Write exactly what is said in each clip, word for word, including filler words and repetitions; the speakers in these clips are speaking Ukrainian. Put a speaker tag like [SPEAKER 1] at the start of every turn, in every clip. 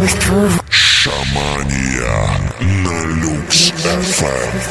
[SPEAKER 1] Шаманія на Люкс еф ем.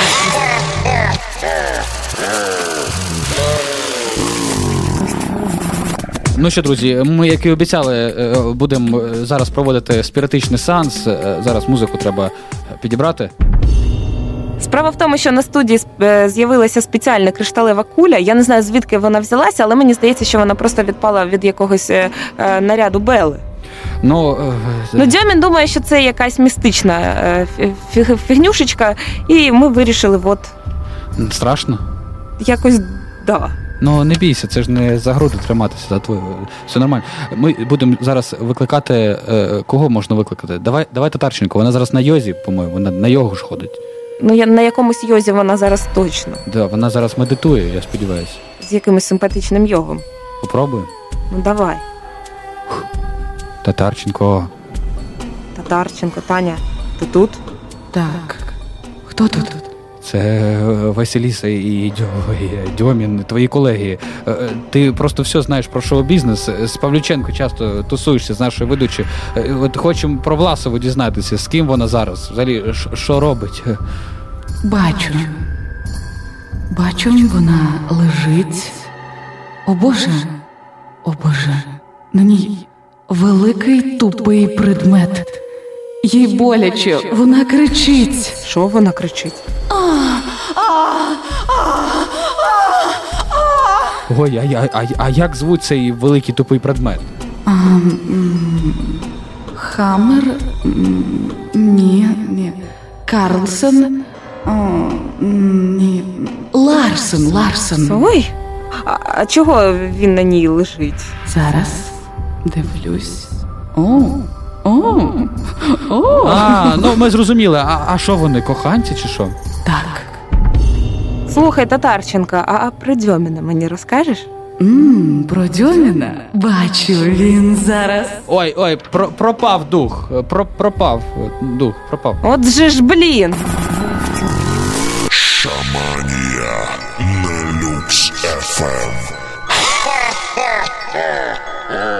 [SPEAKER 2] Ну що, друзі, ми, як і обіцяли, будемо зараз проводити спіритичний сеанс. Зараз музику треба підібрати.
[SPEAKER 3] Справа в тому, що на студії з'явилася спеціальна кришталева куля. Я не знаю, звідки вона взялася, але мені здається, що вона просто відпала від якогось наряду Белли.
[SPEAKER 2] Ну,
[SPEAKER 3] ну Дьомін думає, що це якась містична фігнюшечка, і ми вирішили, от...
[SPEAKER 2] Страшно?
[SPEAKER 3] Якось, да.
[SPEAKER 2] Ну, не бійся, це ж не за груди триматися, за твою. Все нормально. Ми будемо зараз викликати... Кого можна викликати? Давай, давай Татарченко, вона зараз на йозі, по-моєму, вона на йогу ж ходить.
[SPEAKER 3] Ну, я, на якомусь йозі вона зараз точно.
[SPEAKER 2] Да, вона зараз медитує, я сподіваюся.
[SPEAKER 3] З якимось симпатичним йогом.
[SPEAKER 2] Попробуємо?
[SPEAKER 3] Ну, давай.
[SPEAKER 2] Татарченко.
[SPEAKER 3] Татарченко, Таня, ти тут?
[SPEAKER 4] Так. Хто тут?
[SPEAKER 2] Це Василіса і Дьомін, твої колеги. Ти просто все знаєш про шоу-бізнес. З Павлюченко часто тусуєшся з нашою ведучою. От хочемо про Власову дізнатися, з ким вона зараз, взагалі, що робить.
[SPEAKER 4] Бачу. Бачу, вона лежить. О Боже, о Боже, на ній великий тупий предмет. Їй боляче, вона кричить.
[SPEAKER 3] Що вона кричить?
[SPEAKER 2] Ой, а, а, а як звуть цей великий тупий предмет?
[SPEAKER 4] А, м, Хаммер? М, ні, ні. Карлсон? О, ні. Ларсен, Ларсен.
[SPEAKER 3] Ой, а, а чого він на ній лежить?
[SPEAKER 4] Зараз дивлюсь. О, о, о.
[SPEAKER 2] А, ну ми зрозуміли. А, а що вони, коханці чи що?
[SPEAKER 4] Так.
[SPEAKER 3] Слухай, Татарченка, а, а про Дьоміна мені розкажеш?
[SPEAKER 4] Ммм, про Дьоміна? Бачу, він зараз...
[SPEAKER 2] Ой, ой, про, пропав дух, про, пропав дух, пропав.
[SPEAKER 3] От же ж, блін!
[SPEAKER 1] Шаманія на Люкс еф ем.